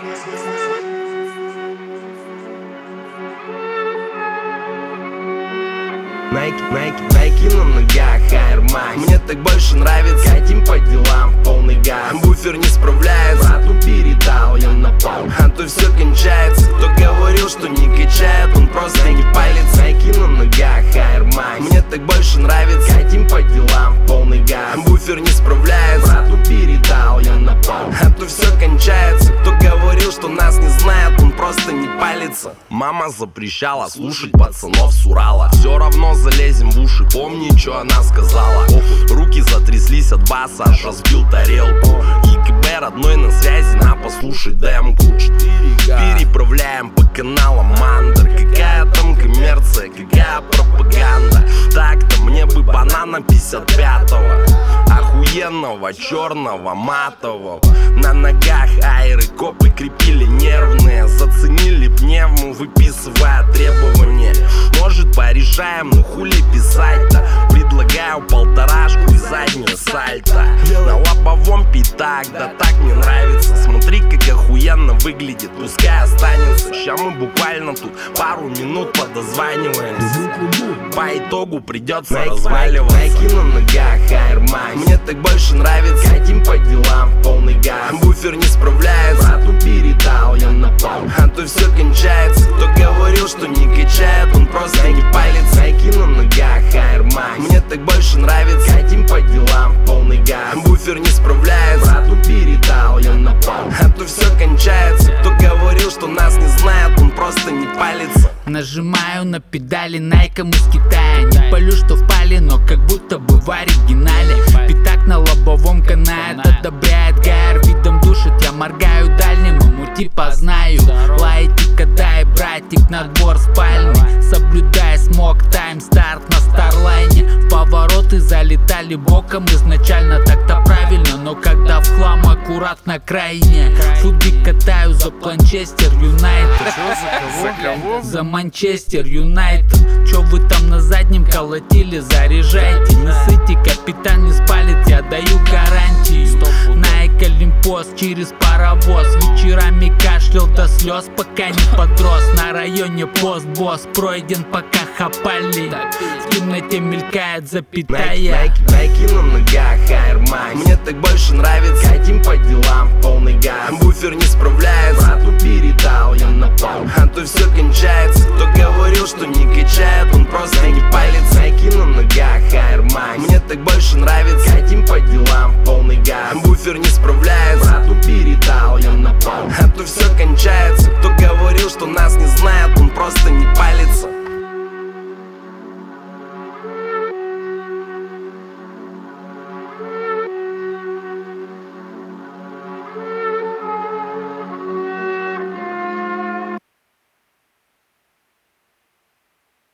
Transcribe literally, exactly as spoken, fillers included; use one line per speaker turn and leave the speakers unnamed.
Найки, найки, найки на ногах, Air Max. Мне так больше нравится, хотим по делам в полный газ. Буфер не справляется, брату передал я на пол. А то все кончается, кто говорил, что не качает, он просто не палится. Найки на ногах, Air Max. Мне так больше нравится, хотим по делам в полный газ. Буфер не справляется, брату передал я на пол. А то все кончается, кто говорил, что нас не знает, он просто не палится. Мама запрещала слушать пацанов с Урала. Все равно залезем в уши, помни, что она сказала. Ох, руки затряслись от баса, аж разбил тарелку. ЕКБ родной на связи, на послушай демку. Переправляем по каналам Мандер. Какая там коммерция, какая пропаганда. Так-то мне бы банана пятьдесят пятого, охуенного, черного, матового. На ногах айры, копы крепили нервные. Заценили пневму, выписывая требования. Может порешаем, ну хули писать-то. Предлагаю полторашку и заднюю сальто. На лобовом пятак, да так мне нравится. Смотри, как охуенно выглядит, пускай останется. Ща мы буквально тут пару минут подозваниваемся. По итогу придется Найки, разваливаться. Найки на ногах, Air Max. Мне так больше нравится, хотим по делам в полный газ. Буфер не справляется, брату передал я на пол. А то все кончается, кто говорил, что не качает, он просто не палится. Найки на ногах, Air Max. Мне так больше нравится, хотим по делам в полный газ. Буфер не справляется, брату передал я на пол. А то все кончается, кто говорил, что нас не знает, он просто не палится.
Нажимаю на педали Найком из Китая. Не палю, что впали, но как будто бы в оригинале. Пятак на лобовом канает, одобряет гайр. Видом душит, я моргаю дальним, ему типа знаю. Лайтик, дай, братик, на двор спальный. Соблюдая смог, тайм, старт на старлайне. В повороты залетали боком, изначально так-то правильно. Но когда в хлам, аккуратно крайне. Футбик катаю за Манчестер Юнайтед. За Манчестер Юнайтед. Чё вы там на заднем колотили, заряжайте. Не сыте, капитан не спалит, я даю гарантию. Найк Олимпос через паровоз. Вечерами кашлял до слез, пока не подрос. На районе пост-босс пройден, пока хапали. В темноте мелькает запятая.
Найки, найки на ногах, Air Max. Мне так больше нравится, хотим по делам в полный газ. Буфер не справляется, брату передал я на пол. А то все кончается, кто говорил, что не качает, он просто не палится. Найки на ногах, Air Max. Мне так больше нравится, хотим по делам в полный газ. Буфер не справляется, брату передал я на пол. А то все кончается, кто говорил, что нас не знает, он просто не палится.